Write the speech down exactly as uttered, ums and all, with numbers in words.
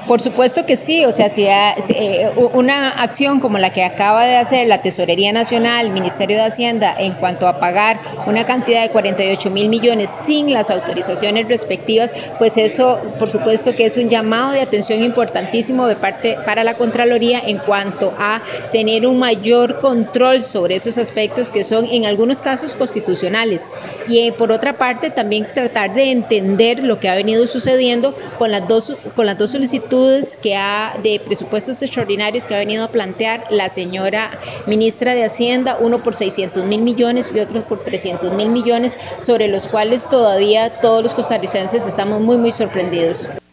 Por supuesto que sí, o sea, si, ha, si eh, una acción como la que acaba de hacer la Tesorería Nacional, el Ministerio de Hacienda, en cuanto a pagar una cantidad de cuarenta y ocho mil millones sin las autorizaciones respectivas, pues eso, por supuesto que es un llamado de atención importantísimo de parte para la Contraloría en cuanto a tener un mayor control sobre esos aspectos que son en algunos casos constitucionales. Y eh, por otra parte, también tratar de entender lo que ha venido sucediendo con las dos, con las dos solicitudes que ha de presupuestos extraordinarios que ha venido a plantear la señora ministra de Hacienda, uno por seiscientos mil millones y otro por trescientos mil millones, sobre los cuales todavía todos los costarricenses estamos muy muy sorprendidos.